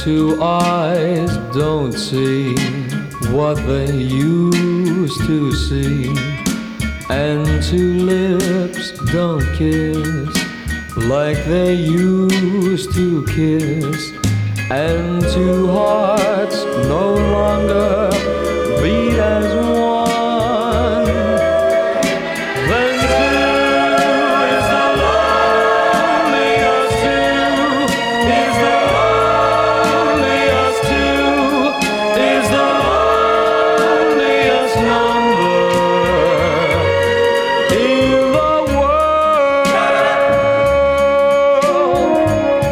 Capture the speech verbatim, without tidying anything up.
two eyes don't see what they used to see, and two lips don't kiss like they used to kiss, and two hearts no longer beat as one.